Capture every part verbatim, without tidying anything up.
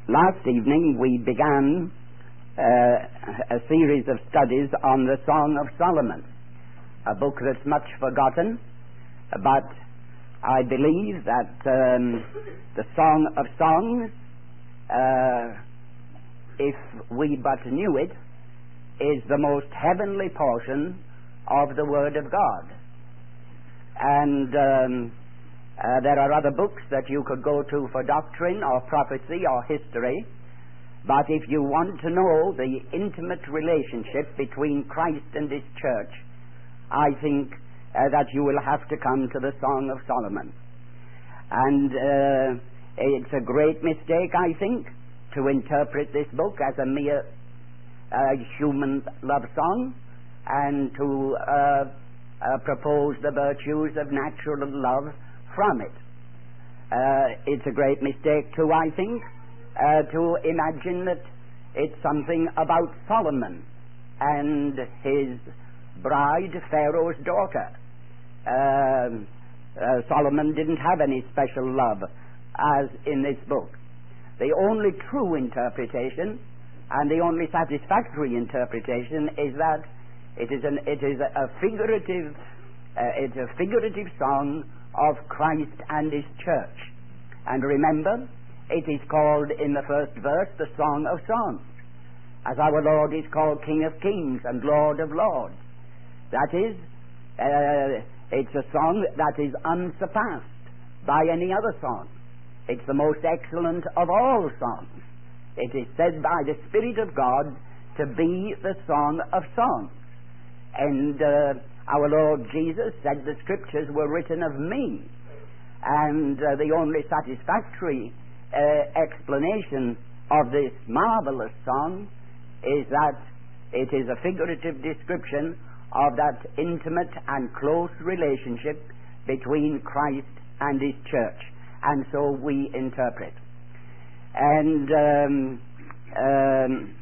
Last evening we began uh, a series of studies on the Song of Solomon, a book that's much forgotten, but I believe that um, the Song of Songs, uh, if we but knew it, is the most heavenly portion of the Word of God. And um, uh, there are other books that you could go to for doctrine or prophecy or history, but if you want to know the intimate relationship between Christ and His church, I think uh, that you will have to come to the Song of Solomon. And uh, it's a great mistake, I think, to interpret this book as a mere uh, human love song and to uh, uh, propose the virtues of natural love from it. Uh, it's a great mistake too, I think, uh, to imagine that it's something about Solomon and his bride, Pharaoh's daughter. Uh, uh, Solomon didn't have any special love as in this book. The only true interpretation and the only satisfactory interpretation is that it is an it is a, a figurative uh, it's a figurative song of Christ and His church. And remember, it is called in the first verse the Song of Songs, as our Lord is called King of Kings and Lord of Lords. That is, uh, it's a song that is unsurpassed by any other song. It's the most excellent of all songs. It is said by the Spirit of God to be the Song of Songs. And uh, our Lord Jesus said the Scriptures were written of me. And uh, the only satisfactory uh, explanation of this marvelous song is that it is a figurative description of that intimate and close relationship between Christ and His church. And so we interpret. And um, um,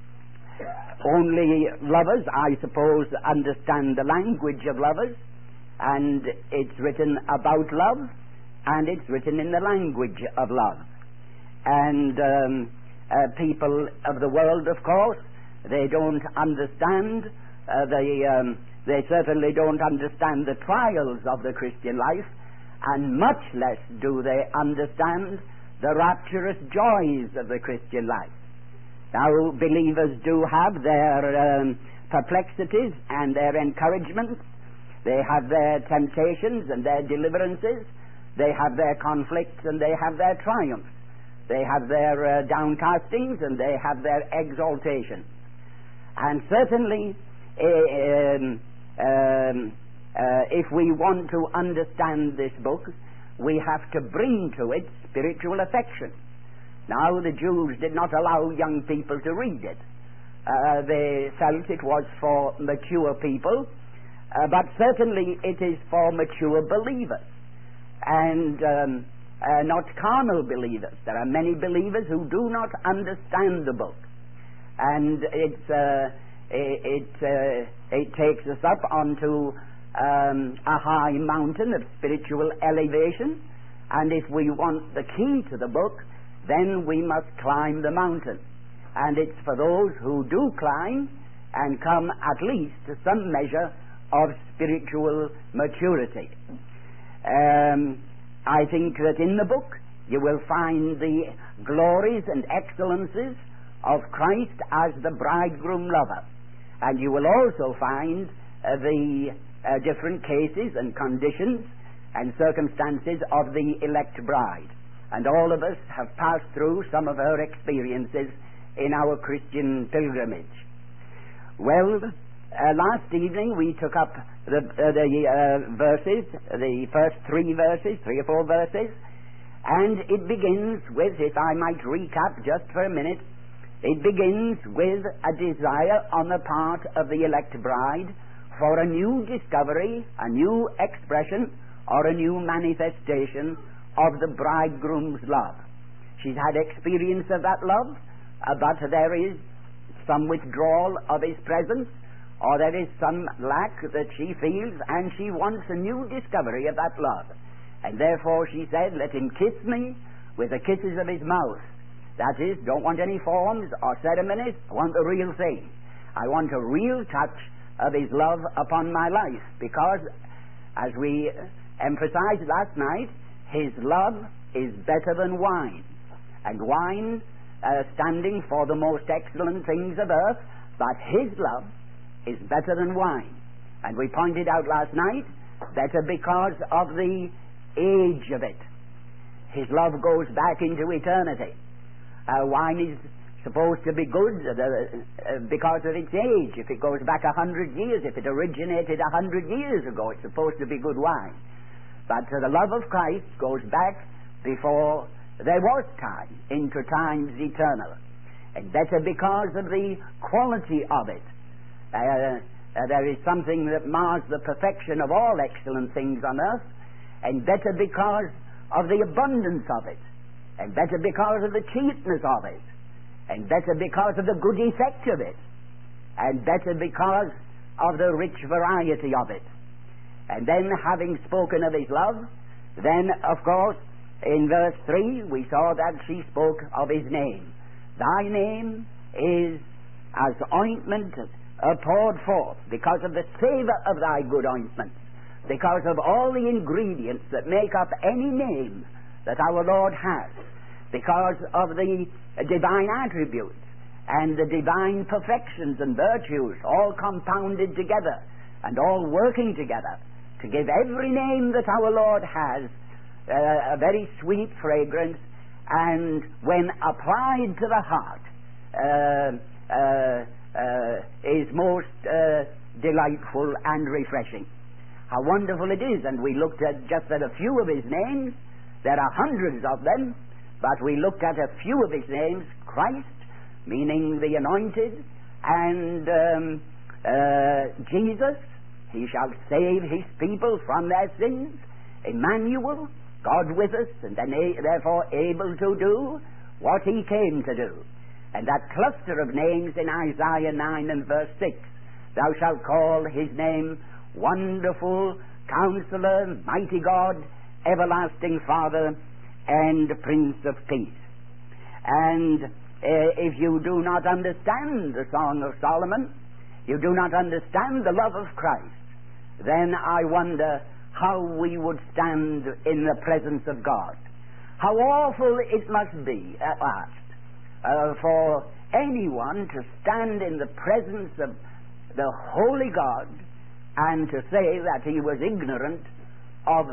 only lovers, I suppose, understand the language of lovers, and it's written about love, and it's written in the language of love. And um, uh, people of the world, of course, they don't understand, uh, they, um, they certainly don't understand the trials of the Christian life, and much less do they understand the rapturous joys of the Christian life. Now, believers do have their um, perplexities and their encouragements. They have their temptations and their deliverances. They have their conflicts and they have their triumphs. They have their uh, downcastings and they have their exaltations. And certainly, uh, um, um, uh, if we want to understand this book, we have to bring to it spiritual affection. Now, the Jews did not allow young people to read it. Uh, they felt it was for mature people, uh, but certainly it is for mature believers and um, uh, not carnal believers. There are many believers who do not understand the book, and it's, uh, it, uh, it takes us up onto um, a high mountain of spiritual elevation, and if we want the key to the book, then we must climb the mountain. And it's for those who do climb and come at least to some measure of spiritual maturity. Um, I think that in the book you will find the glories and excellences of Christ as the bridegroom lover. And you will also find uh, the uh, different cases and conditions and circumstances of the elect bride. And all of us have passed through some of her experiences in our Christian pilgrimage. Well, uh, last evening we took up the, uh, the uh, verses, the first three verses, three or four verses, and it begins with, if I might recap just for a minute, it begins with a desire on the part of the elect bride for a new discovery, a new expression, or a new manifestation of the bridegroom's love. She's had experience of that love, uh, but there is some withdrawal of his presence, or there is some lack that she feels, and she wants a new discovery of that love. And therefore she said, let him kiss me with the kisses of his mouth, That is, don't want any forms or ceremonies. I want the real thing. I want a real touch of His love upon my life, because, as we emphasized last night, His love is better than wine. And wine, uh, standing for the most excellent things of earth, but His love is better than wine. And we pointed out last night, better because of the age of it. His love goes back into eternity. Uh, wine is supposed to be good uh, uh, because of its age. If it goes back a hundred years, if it originated a hundred years ago, it's supposed to be good wine. But uh, the love of Christ goes back before there was time, into times eternal. And better because of the quality of it. Uh, uh, there is something that mars the perfection of all excellent things on earth, and better because of the abundance of it, and better because of the cheapness of it, and better because of the good effect of it, and better because of the rich variety of it. And then, having spoken of His love, then, of course, in verse three, we saw that she spoke of His name. Thy name is as ointment uh, poured forth, because of the savour of Thy good ointment, because of all the ingredients that make up any name that our Lord has, because of the divine attributes and the divine perfections and virtues all compounded together and all working together to give every name that our Lord has uh, a very sweet fragrance, and when applied to the heart uh, uh, uh, is most uh, delightful and refreshing. How wonderful it is. And we looked at just at a few of His names. There are hundreds of them, but we looked at a few of His names. Christ, meaning the anointed, and um, uh, Jesus, He shall save His people from their sins. Emmanuel, God with us, and then a- therefore able to do what He came to do. And that cluster of names in Isaiah nine and verse six, thou shalt call His name Wonderful Counselor, Mighty God, Everlasting Father, and Prince of Peace. And uh, if you do not understand the Song of Solomon, you do not understand the love of Christ, then I wonder how we would stand in the presence of God. How awful it must be at last uh, for anyone to stand in the presence of the Holy God and to say that he was ignorant of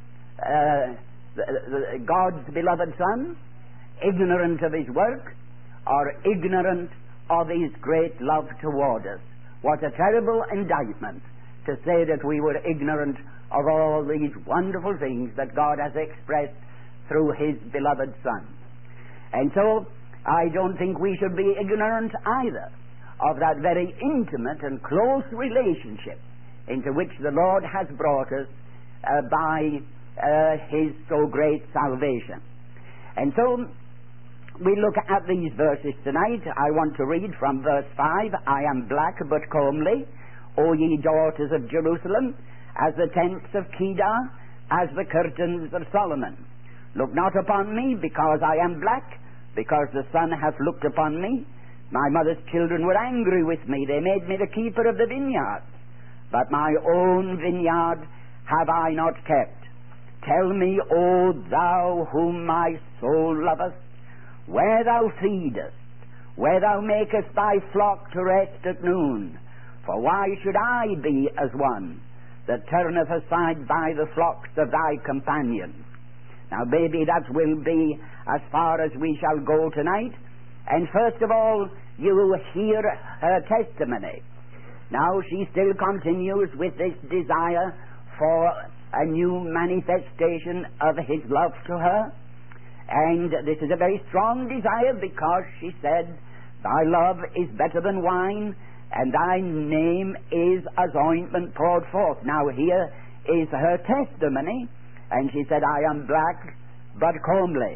uh, the, the, God's beloved Son, ignorant of His work, or ignorant of His great love toward us. What a terrible indictment to say that we were ignorant of all these wonderful things that God has expressed through His beloved Son. And so, I don't think we should be ignorant either of that very intimate and close relationship into which the Lord has brought us uh, by uh, His so great salvation. And so, we look at these verses tonight. I want to read from verse five, I am black but comely, O ye daughters of Jerusalem, as the tents of Kedar, as the curtains of Solomon. Look not upon me, because I am black, because the sun hath looked upon me. My mother's children were angry with me. They made me the keeper of the vineyard. But my own vineyard have I not kept. Tell me, O thou whom my soul loveth, where thou feedest, where thou makest thy flock to rest at noon. For why should I be as one that turneth aside by the flocks of thy companions? Now, maybe that will be as far as we shall go tonight. And first of all, you will hear her testimony. Now, she still continues with this desire for a new manifestation of His love to her. And this is a very strong desire, because she said, thy love is better than wine, and thy name is as ointment poured forth. Now, here is her testimony. And she said, I am black but comely.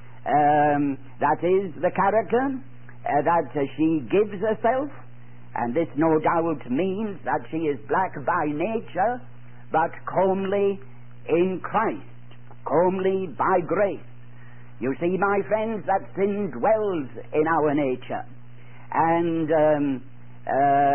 Um, that is the character uh, that uh, she gives herself. And this no doubt means that she is black by nature, but comely in Christ, comely by grace. You see, my friends, that sin dwells in our nature. And um, uh,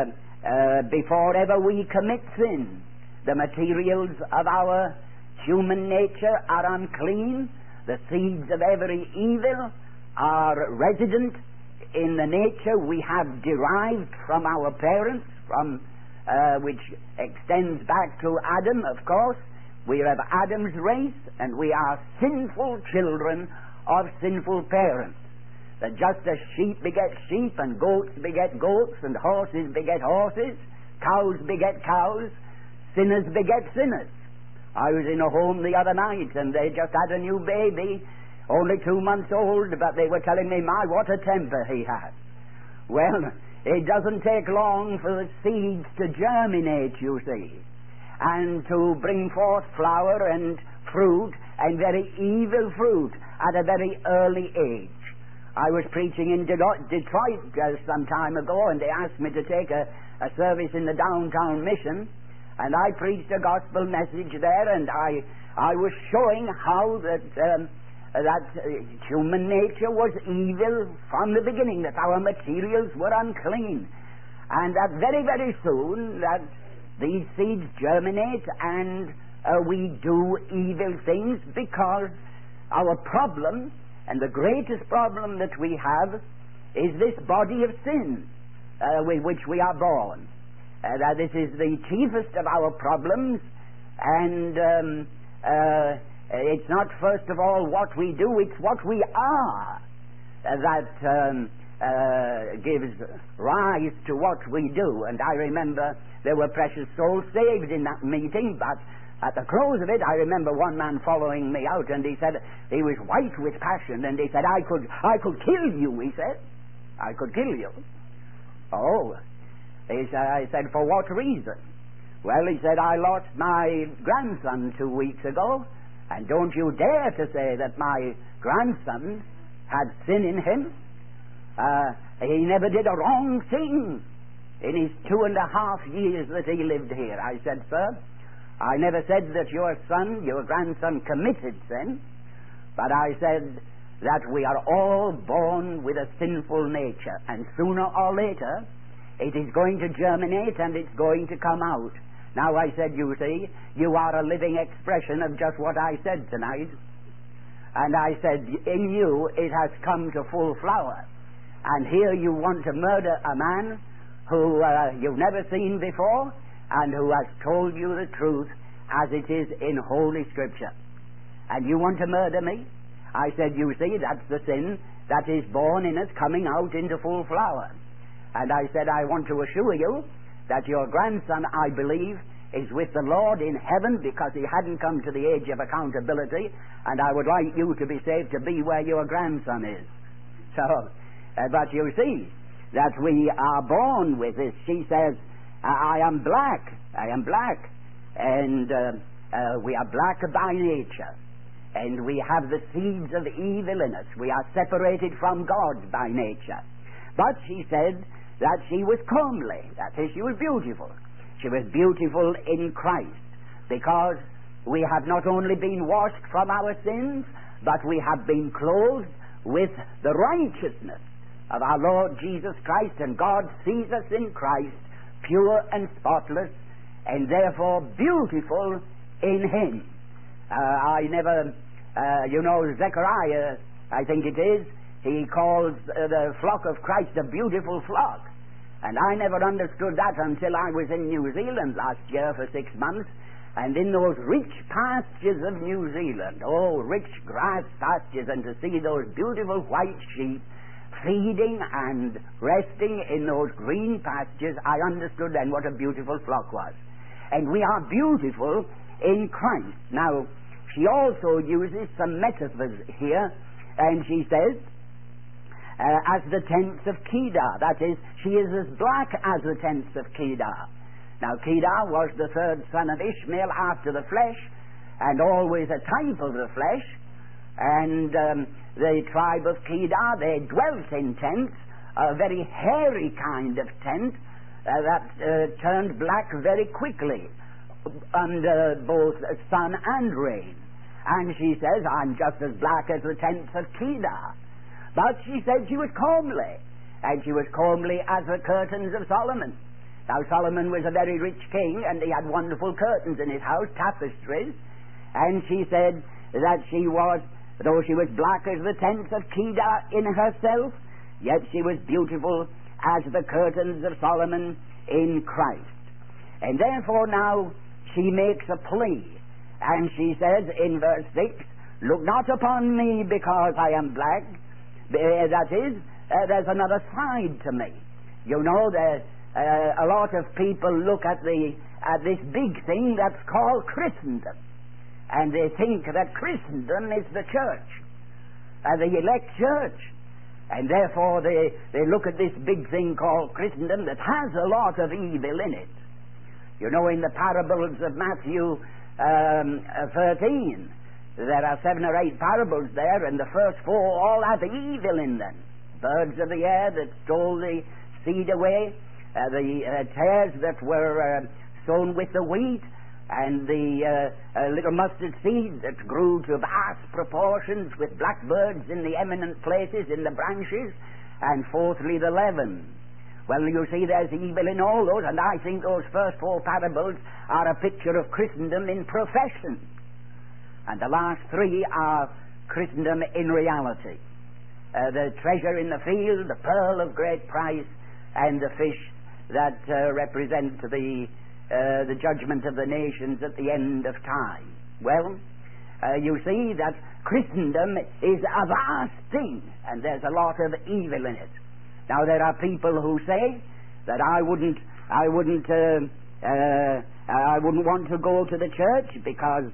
uh, before ever we commit sin, the materials of our human nature are unclean. The seeds of every evil are resident in the nature we have derived from our parents, from uh, which extends back to Adam, of course. We are of Adam's race, and we are sinful children of sinful parents. That just as sheep beget sheep, and goats beget goats, and horses beget horses, cows beget cows, sinners beget sinners. I was in a home the other night, and they just had a new baby, only two months old, but they were telling me, my, what a temper he has. Well, it doesn't take long for the seeds to germinate, you see, and to bring forth flower and fruit, and very evil fruit, at a very early age. I was preaching in Detroit uh, some time ago, and they asked me to take a, a service in the downtown mission, and I preached a gospel message there, and I I was showing how that um, that uh, human nature was evil from the beginning, that our materials were unclean, and that very, very soon that these seeds germinate, and uh, we do evil things, because our problem, and the greatest problem that we have, is this body of sin uh, with which we are born. Uh, that this is the chiefest of our problems, and um, uh, it's not first of all what we do, it's what we are uh, that um, uh, gives rise to what we do. And I remember there were precious souls saved in that meeting, but at the close of it, I remember one man following me out, and he said, he was white with passion, and he said, I could, I could kill you, he said. I could kill you. Oh. He said, I said, for what reason? Well, he said, I lost my grandson two weeks ago, and don't you dare to say that my grandson had sin in him. Uh, he never did a wrong thing in his two and a half years that he lived here. I said, sir, I never said that your son, your grandson, committed sin, but I said that we are all born with a sinful nature, and sooner or later it is going to germinate and it's going to come out. Now, I said, you see, you are a living expression of just what I said tonight. And I said, in you it has come to full flower. And here you want to murder a man who uh, you've never seen before, and who has told you the truth as it is in Holy Scripture. And you want to murder me? I said, you see, that's the sin that is born in us, coming out into full flower. And I said, I want to assure you that your grandson, I believe, is with the Lord in heaven, because he hadn't come to the age of accountability, and I would like you to be saved to be where your grandson is. So, uh, but you see, that we are born with this. She says, I am black, I am black, and uh, uh, we are black by nature, and we have the seeds of evil in us. We are separated from God by nature. But she said that she was comely, that is, she was beautiful. She was beautiful in Christ, because we have not only been washed from our sins, but we have been clothed with the righteousness of our Lord Jesus Christ, and God sees us in Christ pure and spotless, and therefore beautiful in Him. Uh, I never, uh, you know, Zechariah, I think it is, he calls uh, the flock of Christ a beautiful flock. And I never understood that until I was in New Zealand last year for six months, and in those rich pastures of New Zealand, oh, rich grass pastures, and to see those beautiful white sheep feeding and resting in those green pastures, I understood then what a beautiful flock was. And we are beautiful in Christ. Now, she also uses some metaphors here, and she says, uh, as the tents of Kedar, that is, she is as black as the tents of Kedar. Now, Kedar was the third son of Ishmael after the flesh, and always a type of the flesh, and um, the tribe of Kedar, they dwelt in tents, a very hairy kind of tent uh, that uh, turned black very quickly under both sun and rain. And she says, I'm just as black as the tents of Kedar. But she said she was comely, and she was comely as the curtains of Solomon. Now Solomon was a very rich king, and he had wonderful curtains in his house, tapestries. And she said that she was, though she was black as the tents of Kedar in herself, yet she was beautiful as the curtains of Solomon in Christ. And therefore now she makes a plea, and she says in verse six, look not upon me because I am black. Uh, that is, uh, there's another side to me. You know, there, uh, a lot of people look at the at this big thing that's called Christendom, and they think that Christendom is the church, uh, the elect church, and therefore they, they look at this big thing called Christendom that has a lot of evil in it. You know, in the parables of Matthew um, thirteen, there are seven or eight parables there, and the first four all have evil in them. Birds of the air that stole the seed away, uh, the uh, tares that were uh, sown with the wheat, and the uh, uh, little mustard seed that grew to vast proportions with blackbirds in the eminent places, in the branches, and fourthly the leaven. Well, you see, there's evil in all those, and I think those first four parables are a picture of Christendom in profession. And the last three are Christendom in reality. Uh, the treasure in the field, the pearl of great price, and the fish that uh, represent the, uh, the judgment of the nations at the end of time. Well, uh, you see that Christendom is a vast thing, and there's a lot of evil in it. Now, there are people who say that I wouldn't, I wouldn't, uh, uh, I wouldn't want to go to the church because,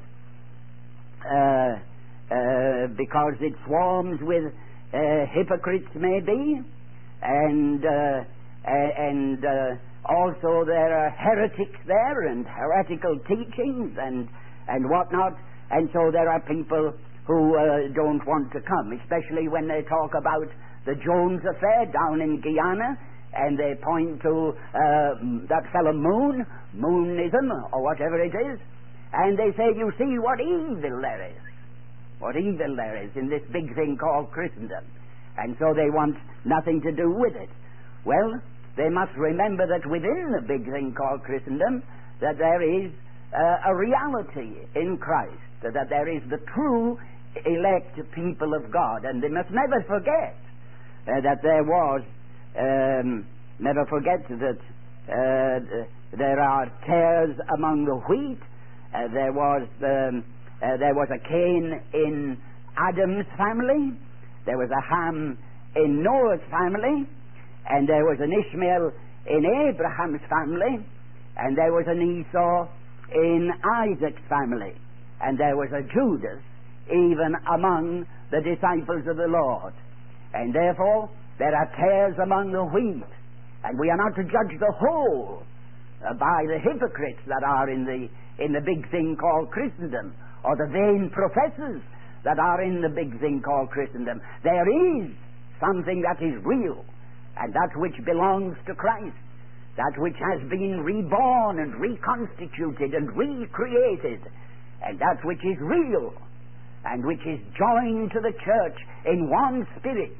uh, uh, because it swarms with uh, hypocrites, maybe, and uh, and uh, also there are heretics there and heretical teachings and and whatnot, and so there are people who uh, don't want to come, especially when they talk about the Jones affair down in Guyana, and they point to uh, that fellow Moon, Moonism, or whatever it is, and they say, you see what evil there is, what evil there is in this big thing called Christendom, and so they want nothing to do with it. Well, they must remember that within the big thing called Christendom, that there is uh, a reality in Christ, that there is the true elect people of God, and they must never forget Uh, that there was, um, never forget that uh, there are tares among the wheat. Uh, there was um, uh, there was a Cain in Adam's family. There was a Ham in Noah's family, and there was an Ishmael in Abraham's family, and there was an Esau in Isaac's family, and there was a Judas even among the disciples of the Lord. And therefore, there are tares among the wheat, and we are not to judge the whole uh, by the hypocrites that are in the in the big thing called Christendom, or the vain professors that are in the big thing called Christendom. There is something that is real, and that which belongs to Christ, that which has been reborn and reconstituted and recreated, and that which is real, and which is joined to the church in one spirit.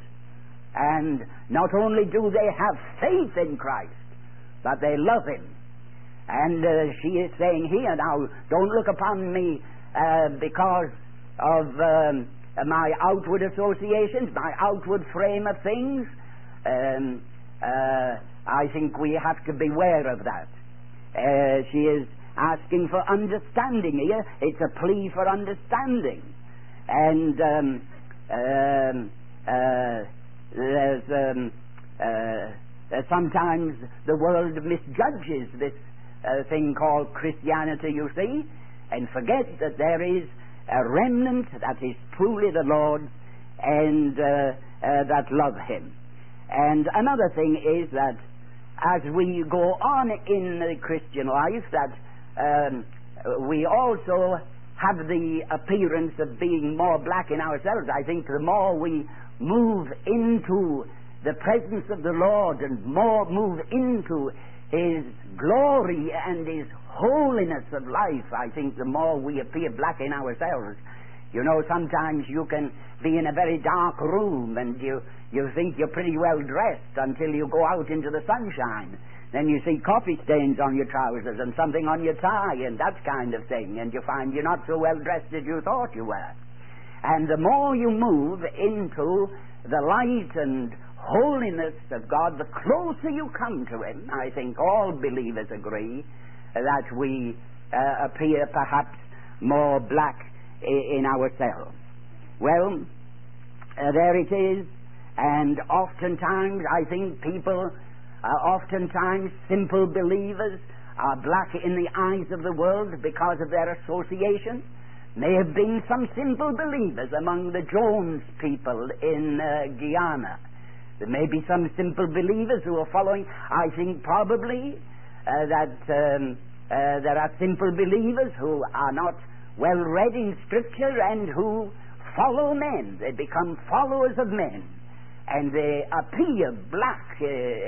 And not only do they have faith in Christ, but they love Him. And uh, she is saying here, now, don't look upon me uh, because of um, my outward associations, my outward frame of things. Um, uh, I think we have to beware of that. Uh, she is asking for understanding here. It's a plea for understanding. And um, um, uh, there's um, uh, sometimes the world misjudges this uh, thing called Christianity, you see, and forget that there is a remnant that is truly the Lord's and uh, uh, that love Him. And another thing is that as we go on in the Christian life, that um, we also have the appearance of being more black in ourselves. I think the more we move into the presence of the Lord and more move into His glory and His holiness of life, I think the more we appear black in ourselves. You know, sometimes you can be in a very dark room and you, you think you're pretty well dressed until you go out into the sunshine. Then you see coffee stains on your trousers and something on your tie and that kind of thing, and you find you're not so well dressed as you thought you were. And the more you move into the light and holiness of God, the closer you come to Him. I think all believers agree that we uh, appear perhaps more black i- in ourselves. Well, uh, there it is, and oftentimes I think people, uh, oftentimes simple believers, are black in the eyes of the world because of their association. May have been some simple believers among the Jones people in uh, Guyana. There may be some simple believers who are following. I think probably uh, that um, uh, there are simple believers who are not well read in Scripture and who follow men. They become followers of men, and they appear black uh,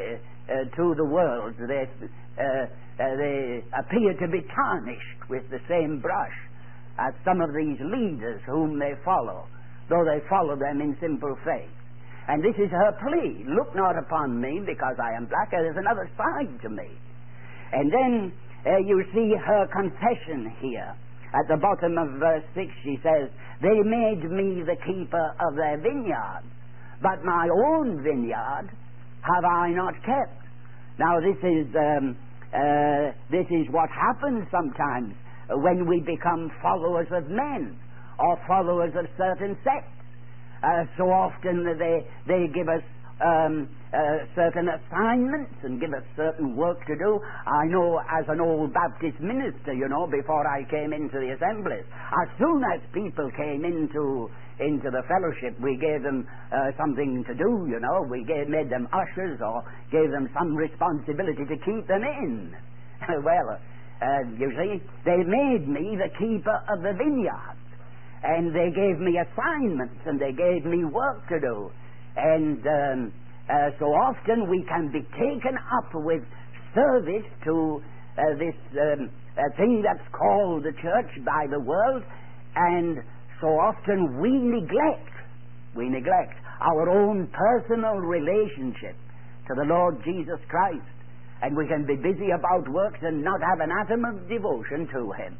uh, to the world. They, uh, uh, they appear to be tarnished with the same brush as some of these leaders whom they follow, though they follow them in simple faith. And this is her plea. Look not upon me because I am black. There is another side to me. And then uh, you see her confession here. At the bottom of verse six she says, they made me the keeper of their vineyard, but my own vineyard have I not kept. Now this is, um, uh, this is what happens sometimes when we become followers of men or followers of certain sects. Uh, so often they, they give us um, uh, certain assignments and give us certain work to do. I know as an old Baptist minister, you know, before I came into the assemblies, as soon as people came into into the fellowship, we gave them uh, something to do, you know. We gave, made them ushers or gave them some responsibility to keep them in. Well, uh, you see, they made me the keeper of the vineyard. And they gave me assignments, and they gave me work to do. And um, uh, so often we can be taken up with service to uh, this um, uh, thing that's called the church by the world, and so often we neglect, we neglect our own personal relationship to the Lord Jesus Christ. And we can be busy about works and not have an atom of devotion to Him.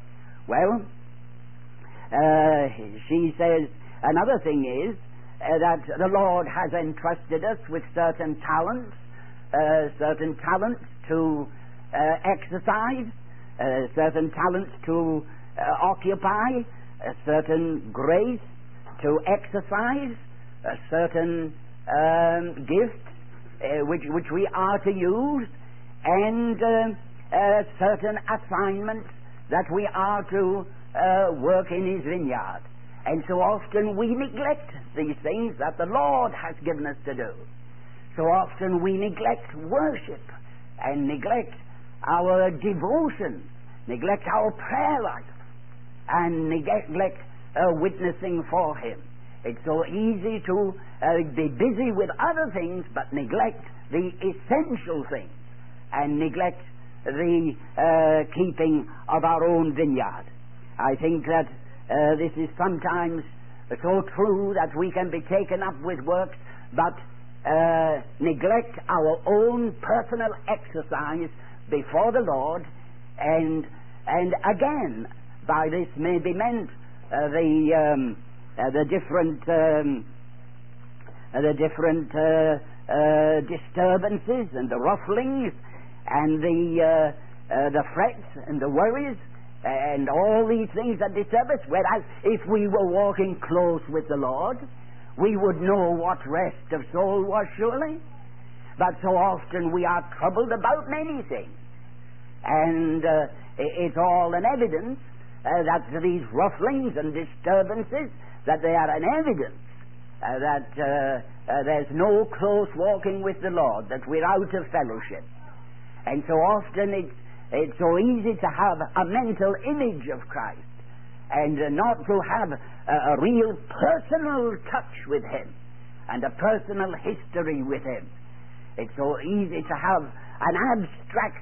Well, Uh, she says another thing is uh, that the Lord has entrusted us with certain talents, uh, certain talents to uh, exercise, uh, certain talents to uh, occupy, a certain grace to exercise, a certain um, gifts uh, which which we are to use, and uh, uh, certain assignments that we are to Uh, work in His vineyard. And so often we neglect these things that the Lord has given us to do. So often we neglect worship and neglect our devotion, neglect our prayer life, and neglect uh, witnessing for Him. It's so easy to uh, be busy with other things but neglect the essential things and neglect the uh, keeping of our own vineyard. I think that uh, this is sometimes so true that we can be taken up with works but uh, neglect our own personal exercise before the Lord, and and again by this may be meant uh, the um, uh, the different um, uh, the different uh, uh, disturbances and the rufflings and the uh, uh, the frets and the worries and all these things that disturb us. Whereas if we were walking close with the Lord, we would know what rest of soul was surely. But so often we are troubled about many things, and uh, it's all an evidence uh, that these rufflings and disturbances, that they are an evidence uh, that uh, uh, there's no close walking with the Lord, that we're out of fellowship. And so often it's It's so easy to have a mental image of Christ and uh, not to have a, a real personal touch with Him and a personal history with Him. It's so easy to have an abstract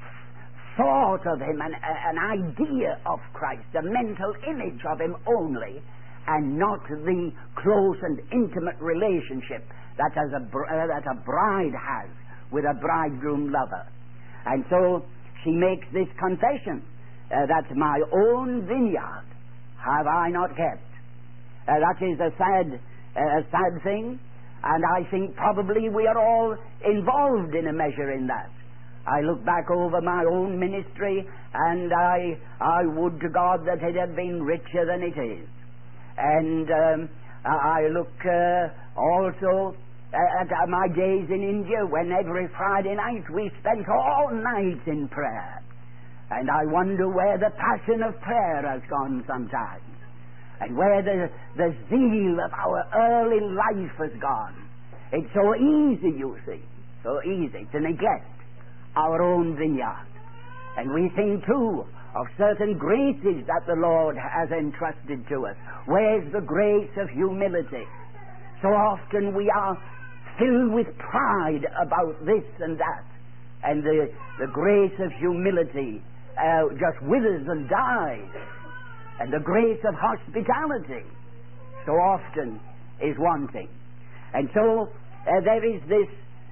thought of Him, an, an idea of Christ, a mental image of Him only, and not the close and intimate relationship that, as a, uh, that a bride has with a bridegroom lover. And so she makes this confession, uh, that my own vineyard have I not kept. Uh, that is a sad, uh, a sad thing, and I think probably we are all involved in a measure in that. I look back over my own ministry, and I, I would to God that it had been richer than it is. And um, I look uh, also at my days in India, when every Friday night we spent all night in prayer. And I wonder where the passion of prayer has gone sometimes, and where the, the zeal of our early life has gone. It's so easy, you see, so easy to neglect our own vineyard. And we think, too, of certain graces that the Lord has entrusted to us. Where's the grace of humility? So often we are filled with pride about this and that, and the, the grace of humility uh, just withers and dies. And the grace of hospitality so often is wanting. And so uh, there is this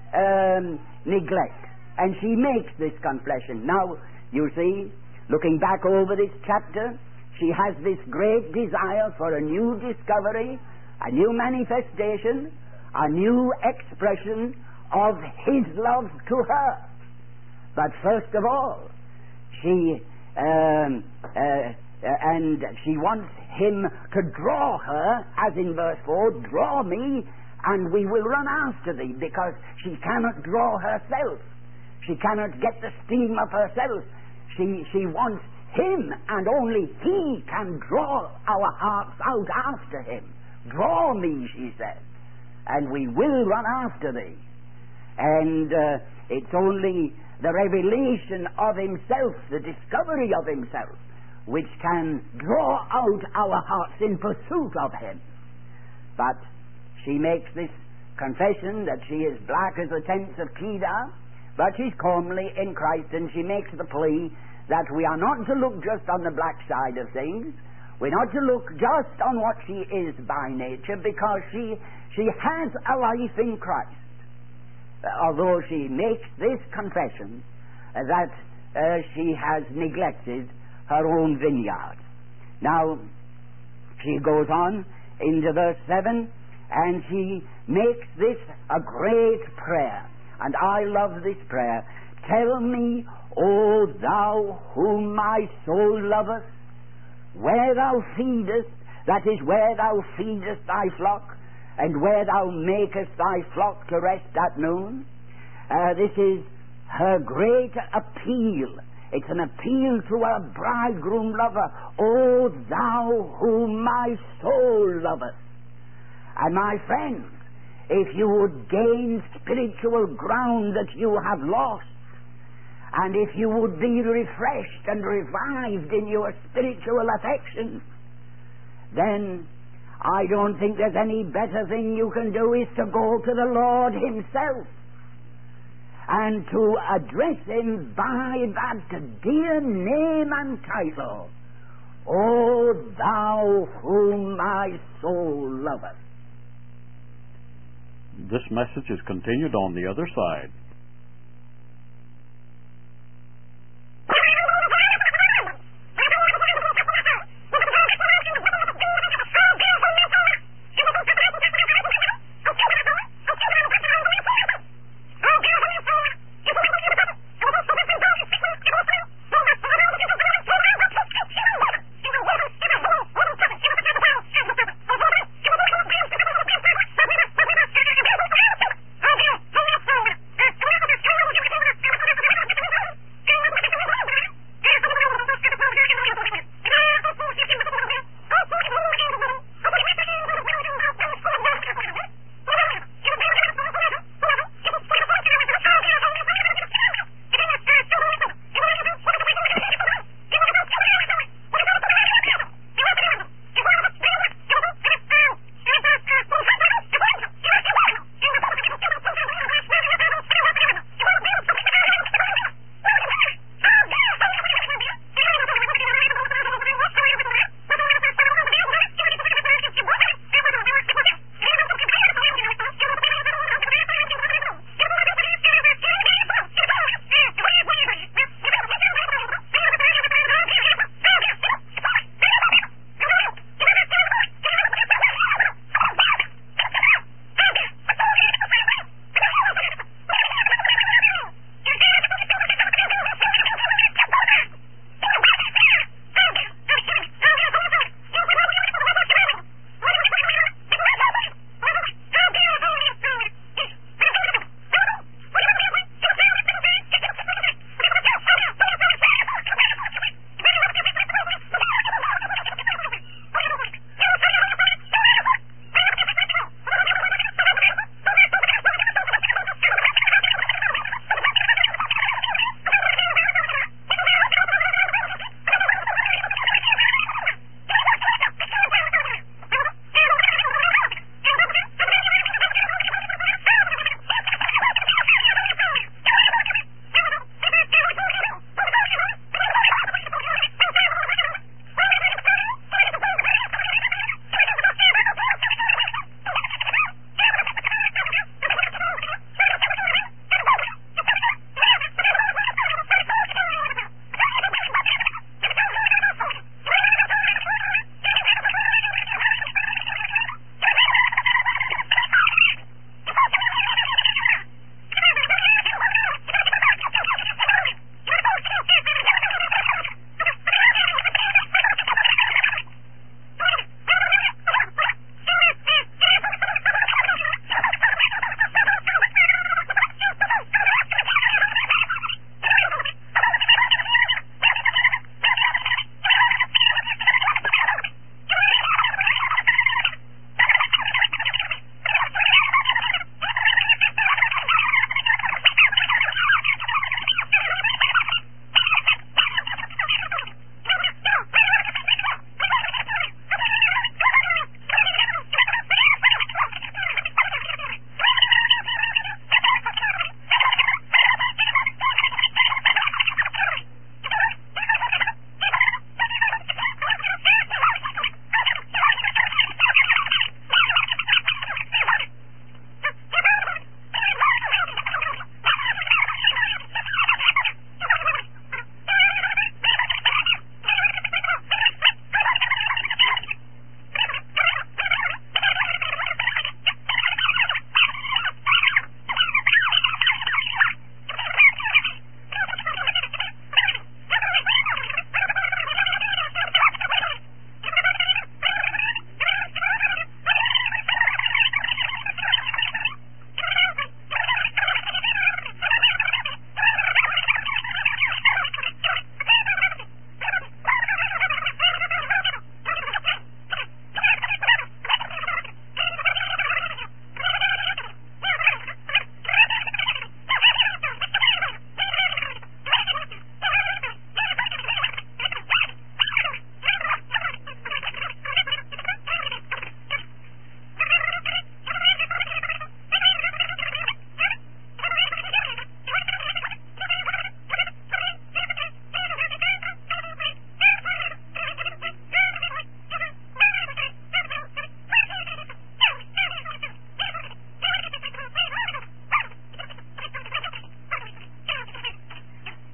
um, neglect. And she makes this confession. Now, you see, looking back over this chapter, she has this great desire for a new discovery, a new manifestation, a new expression of His love to her. But first of all, she um, uh, and she wants Him to draw her, as in verse four, draw me, and we will run after thee, because she cannot draw herself. She cannot get the steam of herself. She, she wants Him, and only He can draw our hearts out after Him. Draw me, she says, and we will run after thee. And uh, it's only the revelation of Himself, the discovery of Himself, which can draw out our hearts in pursuit of Him. But she makes this confession that she is black as the tents of Kedar, but she's comely in Christ, and she makes the plea that we are not to look just on the black side of things. We're not to look just on what she is by nature, because she, she has a life in Christ. Although she makes this confession uh, that uh, she has neglected her own vineyard. Now, she goes on into verse seven, and she makes this a great prayer. And I love this prayer. Tell me, O thou whom my soul loveth, where thou feedest, that is, where thou feedest thy flock, and where thou makest thy flock to rest at noon. Uh, this is her great appeal. It's an appeal to her bridegroom lover. O thou whom my soul loveth. And my friends, if you would gain spiritual ground that you have lost, and if you would be refreshed and revived in your spiritual affections, then I don't think there's any better thing you can do is to go to the Lord Himself and to address Him by that dear name and title, O thou whom my soul loveth. This message is continued on the other side.